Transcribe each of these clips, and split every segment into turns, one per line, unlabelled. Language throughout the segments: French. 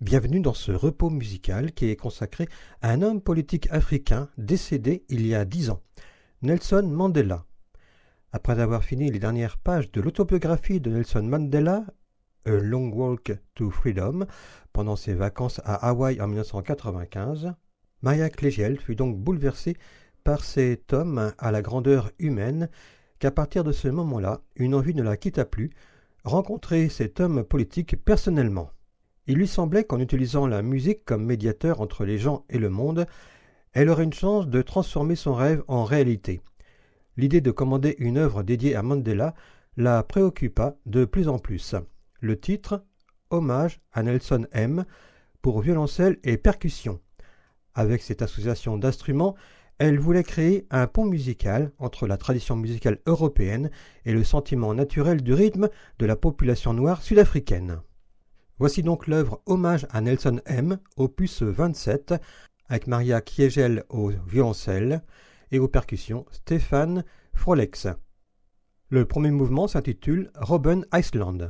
Bienvenue dans ce repos musical qui est consacré à un homme politique africain décédé il y a 10 ans, Nelson Mandela. Après avoir fini les dernières pages de l'autobiographie de Nelson Mandela, A Long Walk to Freedom, pendant ses vacances à Hawaï en 1995, Maria Clegiel fut donc bouleversée par cet homme à la grandeur humaine qu'à partir de ce moment-là, une envie ne la quitta plus, rencontrer cet homme politique personnellement. Il lui semblait qu'en utilisant la musique comme médiateur entre les gens et le monde, elle aurait une chance de transformer son rêve en réalité. L'idée de commander une œuvre dédiée à Mandela la préoccupa de plus en plus. Le titre, Hommage à Nelson M, pour violoncelle et percussion. Avec cette association d'instruments, elle voulait créer un pont musical entre la tradition musicale européenne et le sentiment naturel du rythme de la population noire sud-africaine. Voici donc l'œuvre Hommage à Nelson M, opus 27, avec Maria Clegiel au violoncelle et aux percussions Stéphane Frolex. Le premier mouvement s'intitule Robben Island.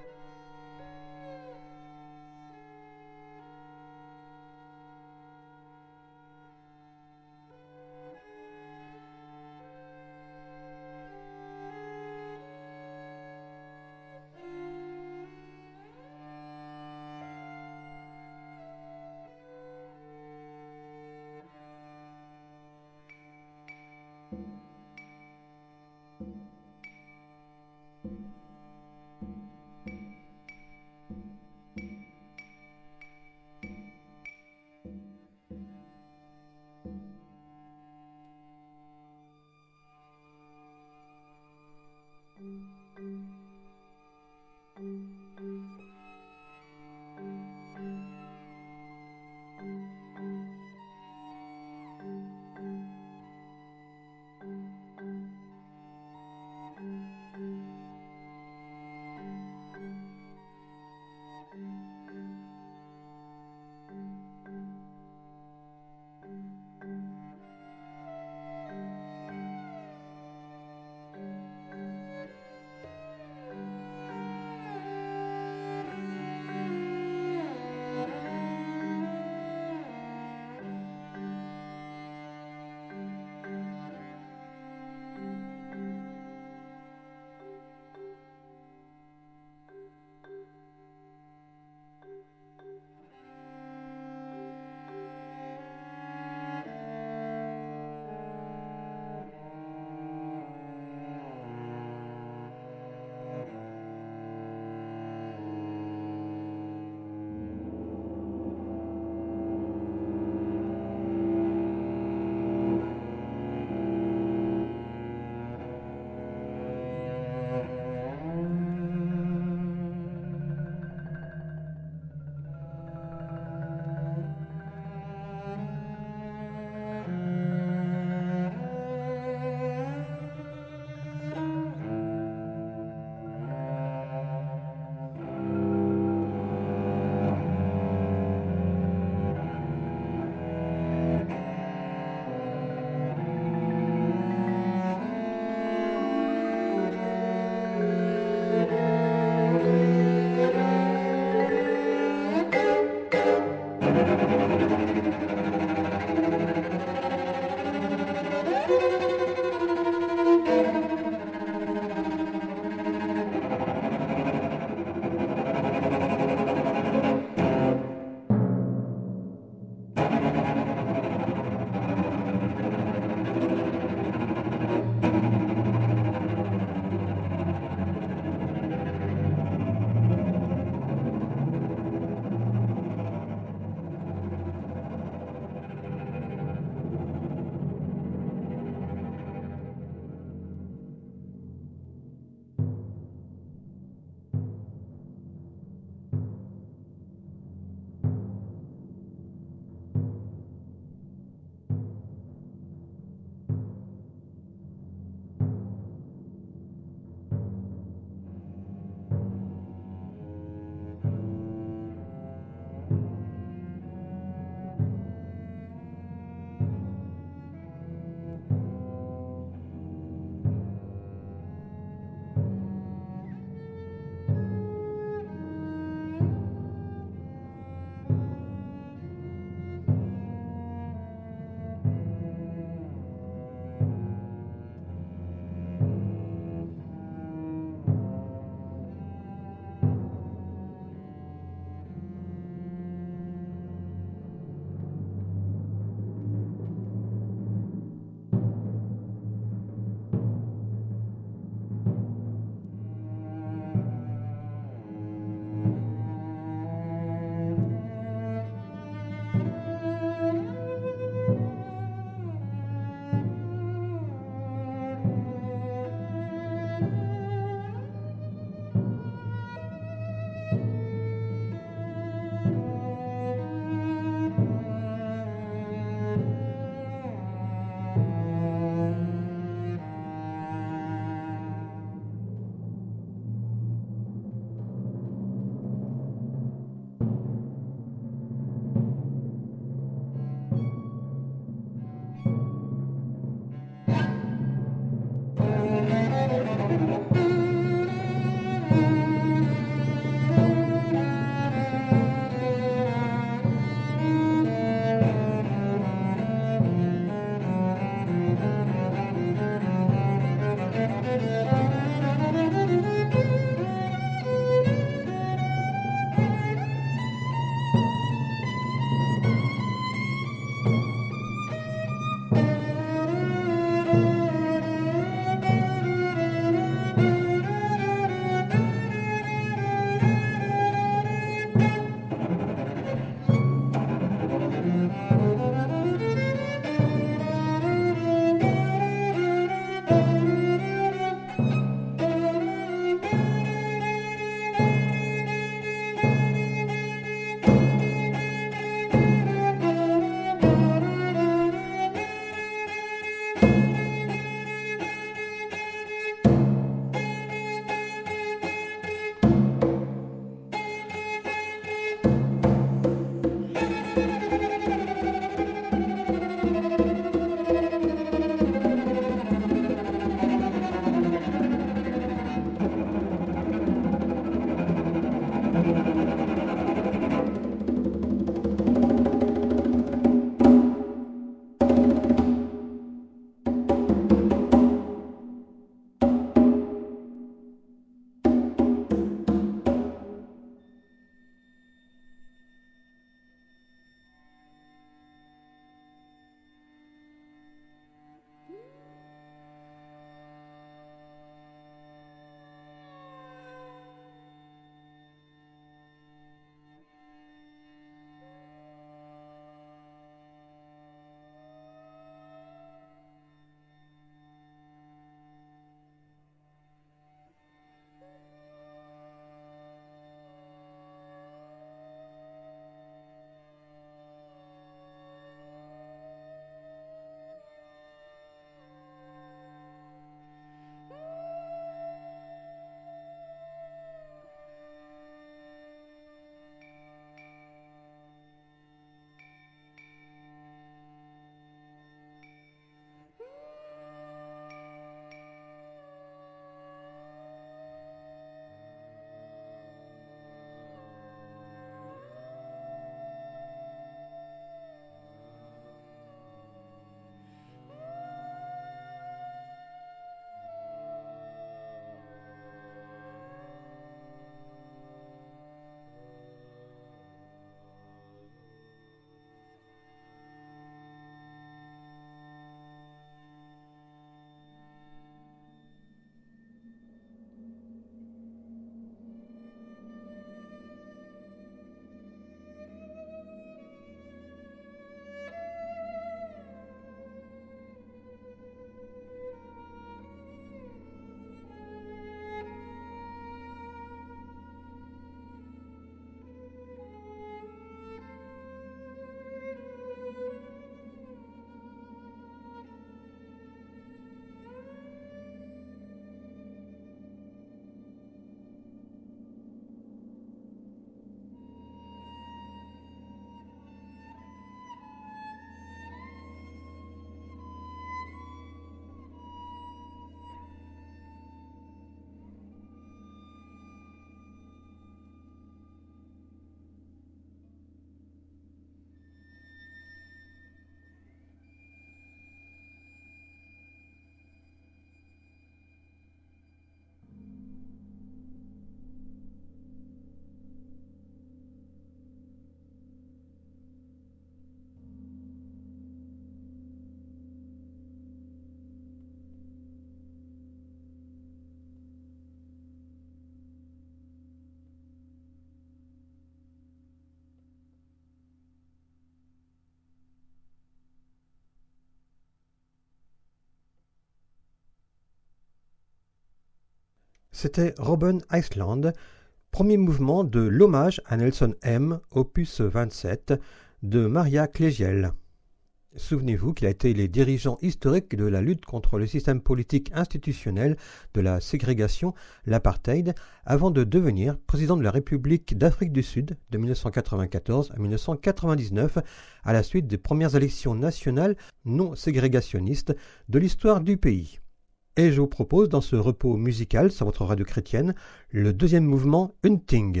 C'était Robben Island, premier mouvement de l'hommage à Nelson M, opus 27, de Maria Klegiel. Souvenez-vous qu'il a été les dirigeants historiques de la lutte contre le système politique institutionnel de la ségrégation, l'apartheid, avant de devenir président de la République d'Afrique du Sud de 1994 à 1999, à la suite des premières élections nationales non ségrégationnistes de l'histoire du pays. Et je vous propose dans ce repos musical sur votre radio chrétienne le deuxième mouvement Hunting.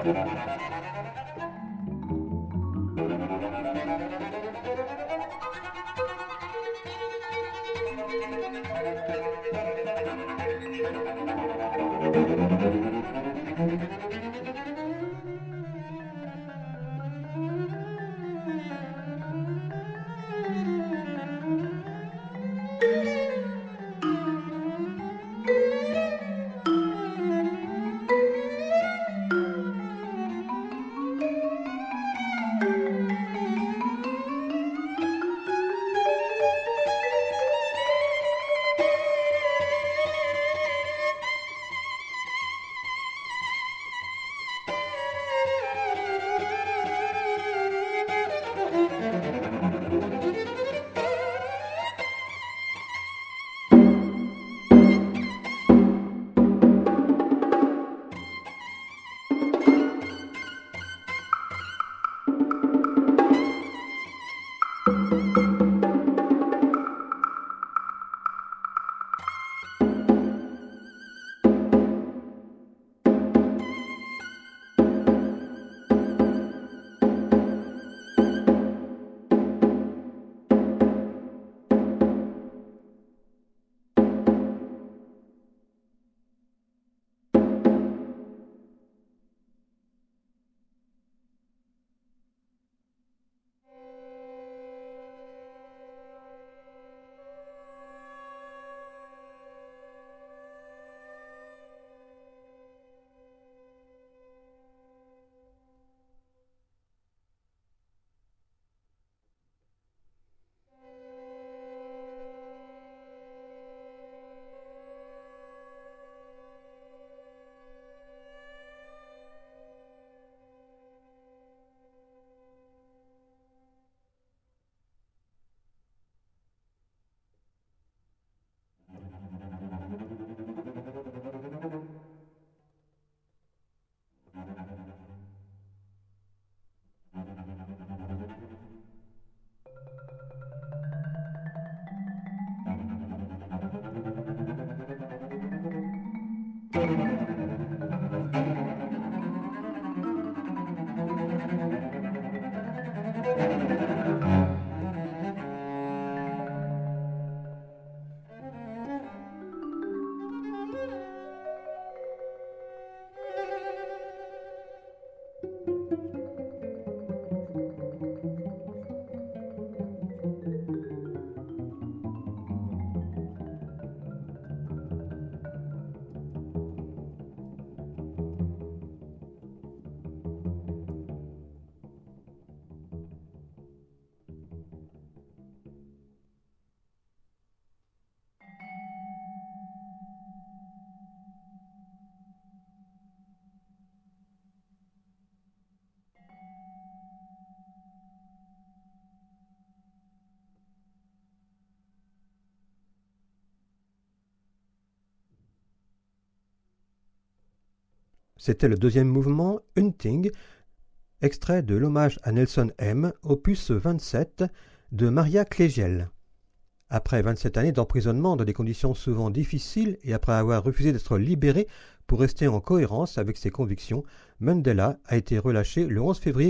C'était le deuxième mouvement, Hunting, extrait de l'hommage à Nelson M, opus 27, de Maria Clegiel. Après 27 années d'emprisonnement dans des conditions souvent difficiles et après avoir refusé d'être libéré pour rester en cohérence avec ses convictions, Mandela a été relâché le 11 février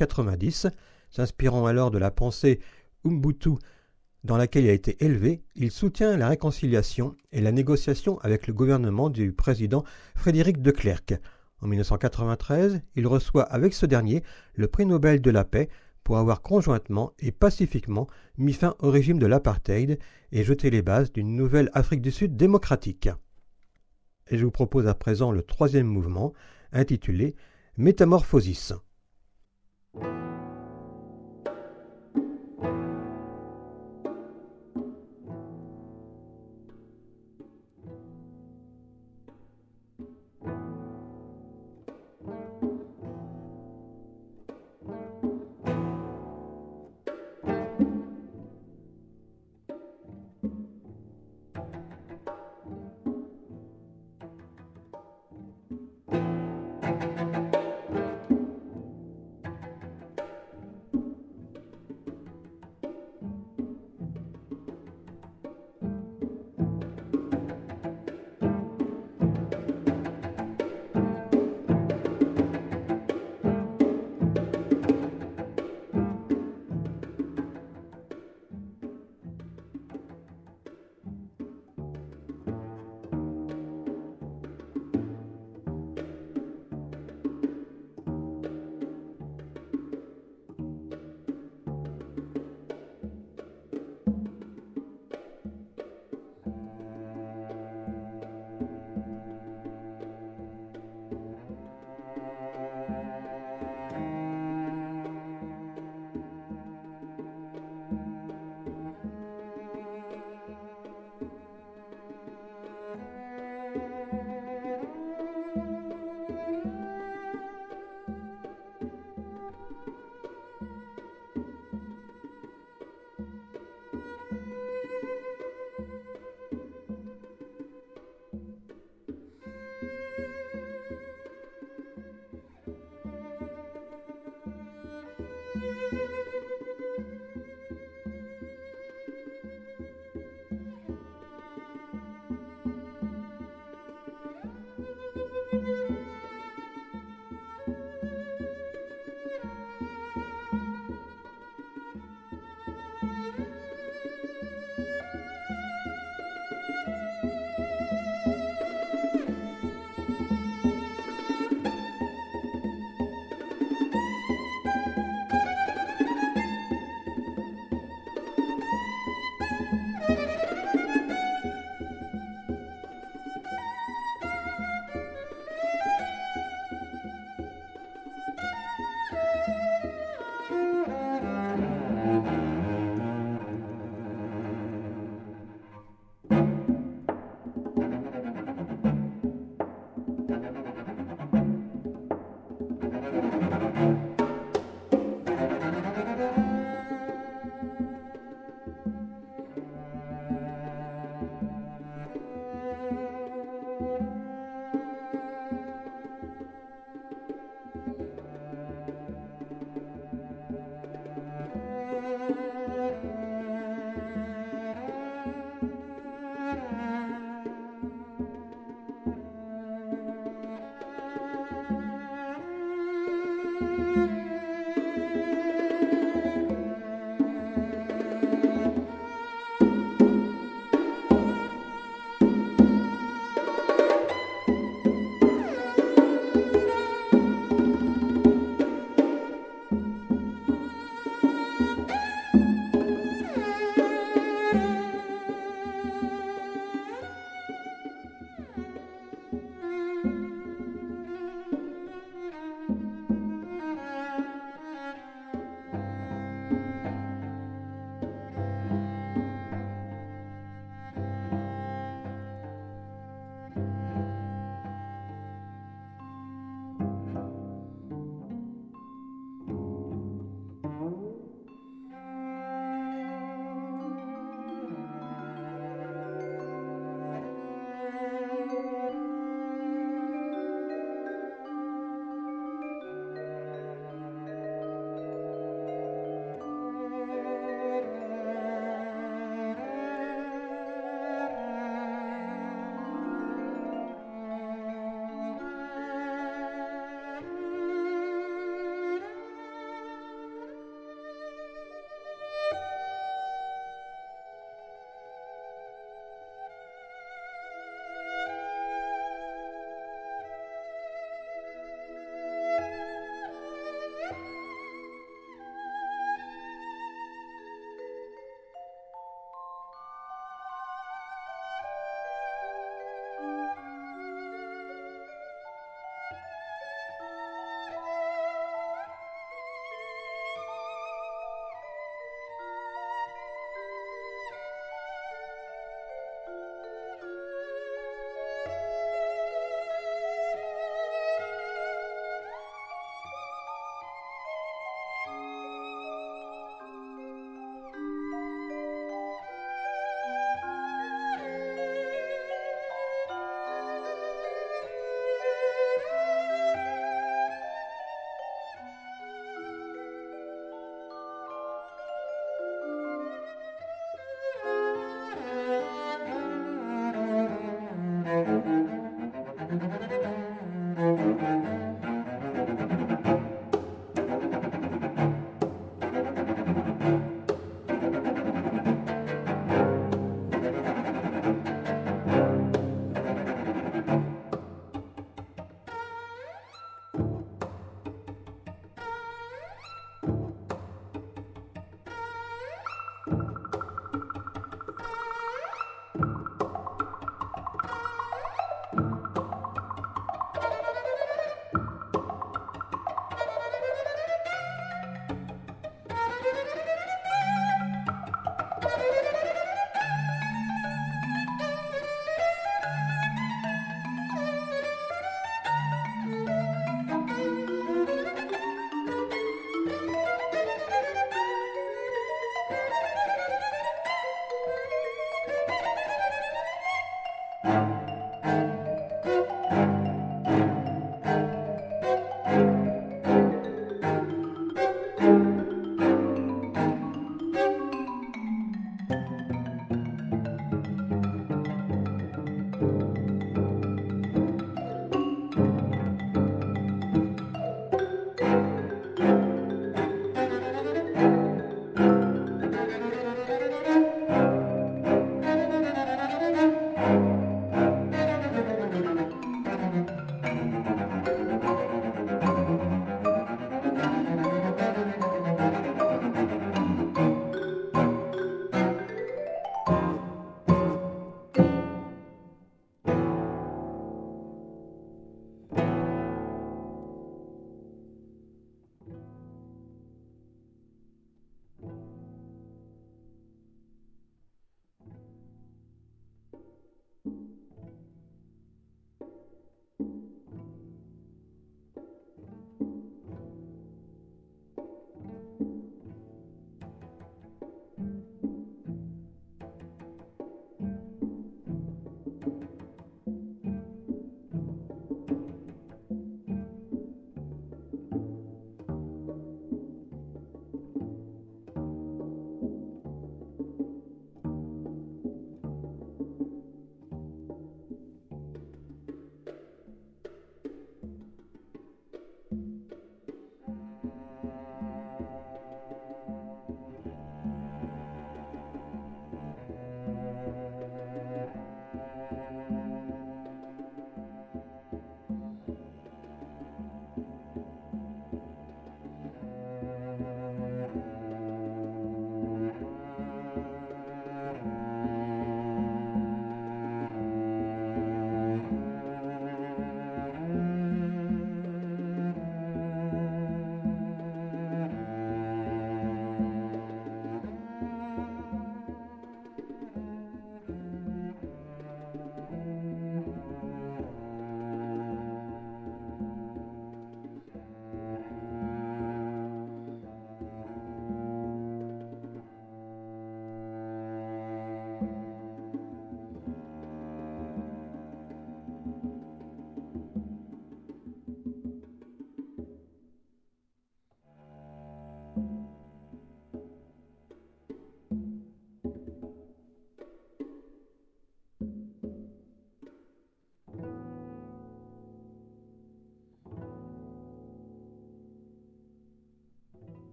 1990. S'inspirant alors de la pensée Ubuntu dans laquelle il a été élevé, il soutient la réconciliation et la négociation avec le gouvernement du président Frédéric de Klerk. En 1993, il reçoit avec ce dernier le prix Nobel de la paix pour avoir conjointement et pacifiquement mis fin au régime de l'apartheid et jeté les bases d'une nouvelle Afrique du Sud démocratique. Et je vous propose à présent le troisième mouvement, intitulé Métamorphosis.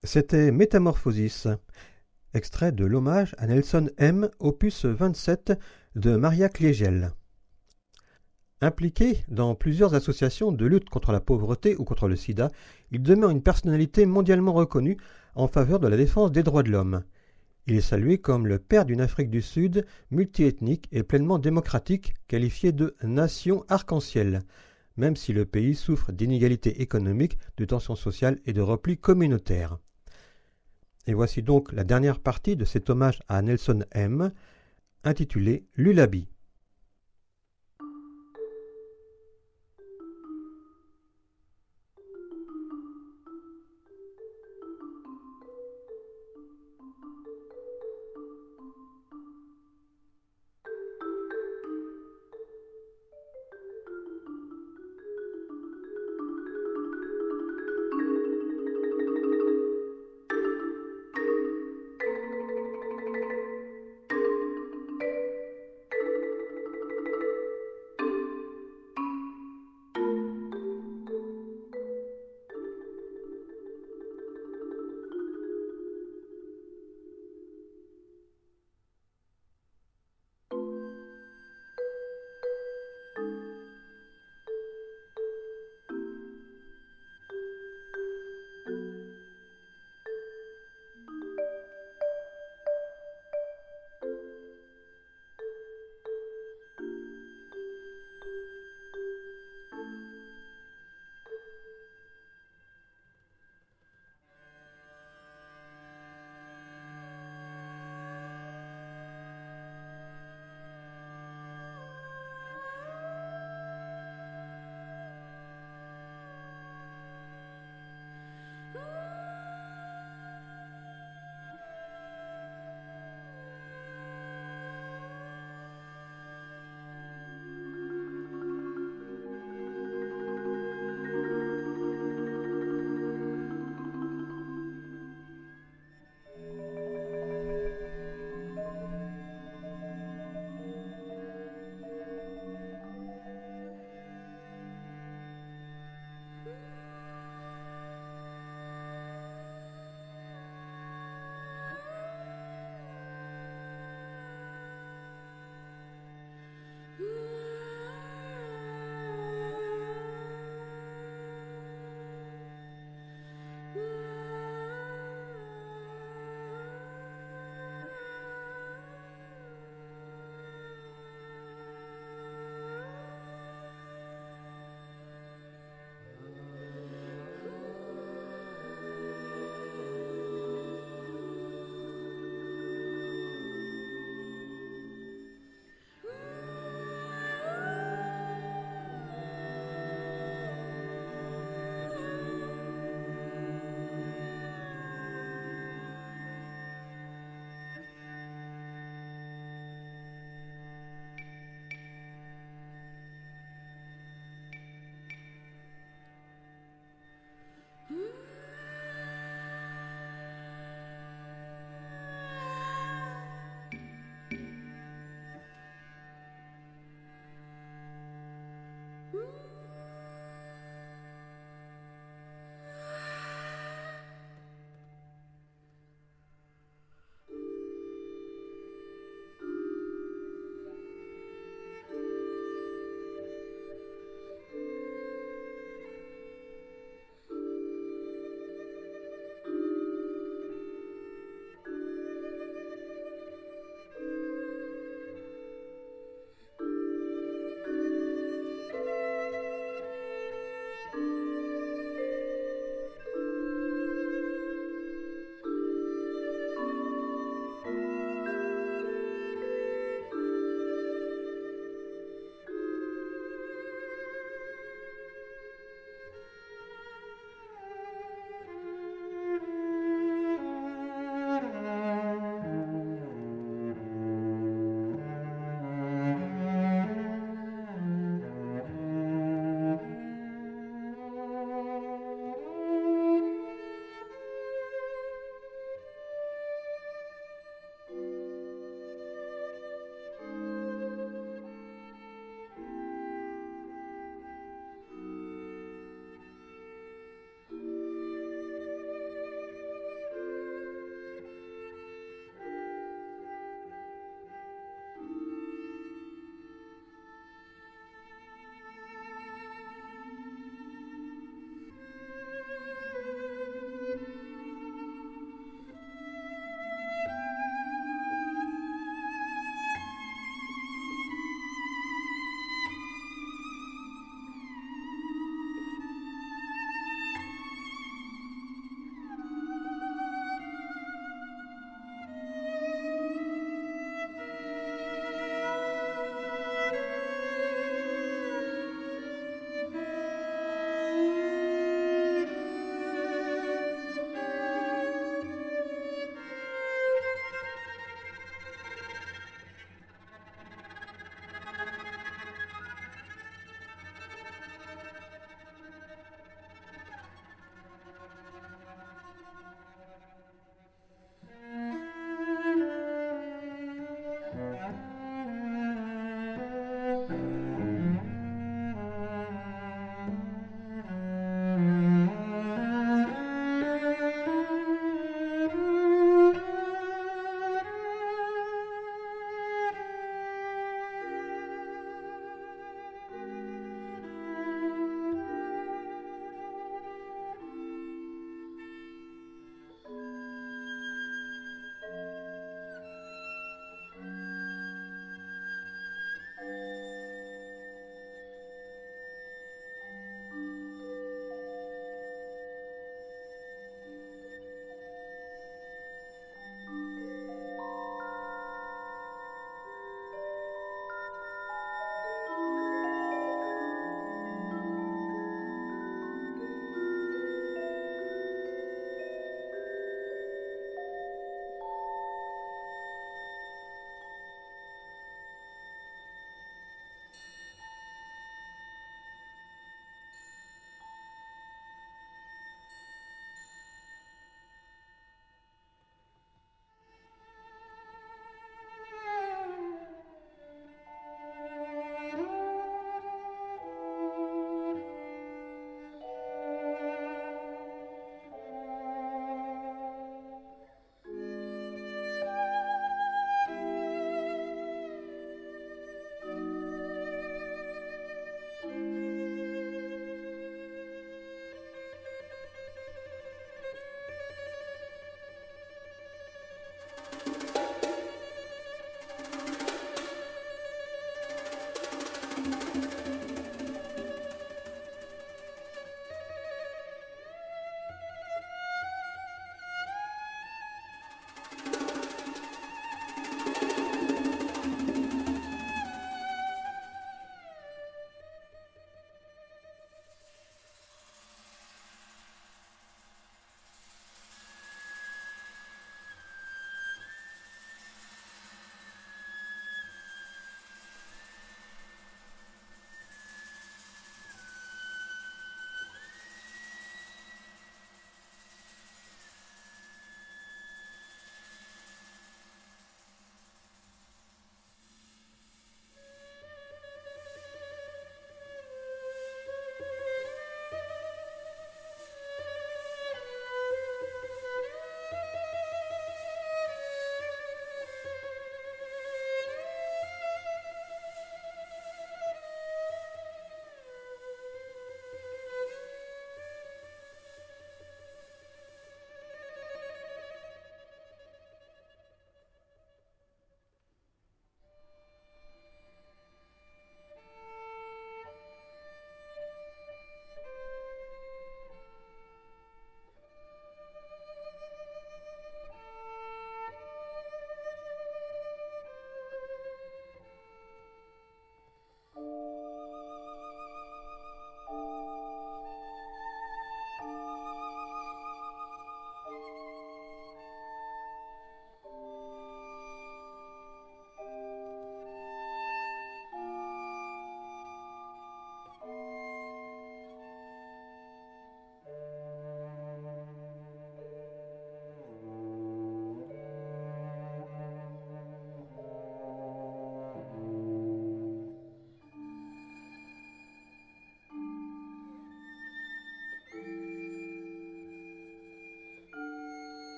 C'était Métamorphosis, extrait de l'hommage à Nelson M, opus 27 de Maria Kliegel. Impliqué dans plusieurs associations de lutte contre la pauvreté ou contre le sida, il demeure une personnalité mondialement reconnue en faveur de la défense des droits de l'homme. Il est salué comme le père d'une Afrique du Sud multiethnique et pleinement démocratique, qualifiée de nation arc-en-ciel, même si le pays souffre d'inégalités économiques, de tensions sociales et de repli communautaire. Et voici donc la dernière partie de cet hommage à Nelson M, intitulée Lullaby.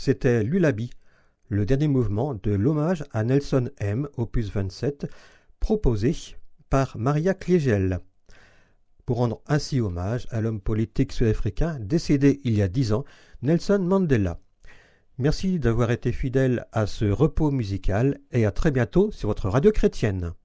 c'était Lullaby, le dernier mouvement de l'hommage à Nelson M, opus 27, proposé par Maria Kliegel, pour rendre ainsi hommage à l'homme politique sud-africain décédé il y a 10 ans, Nelson Mandela. Merci d'avoir été fidèle à ce repos musical et à très bientôt sur votre radio chrétienne.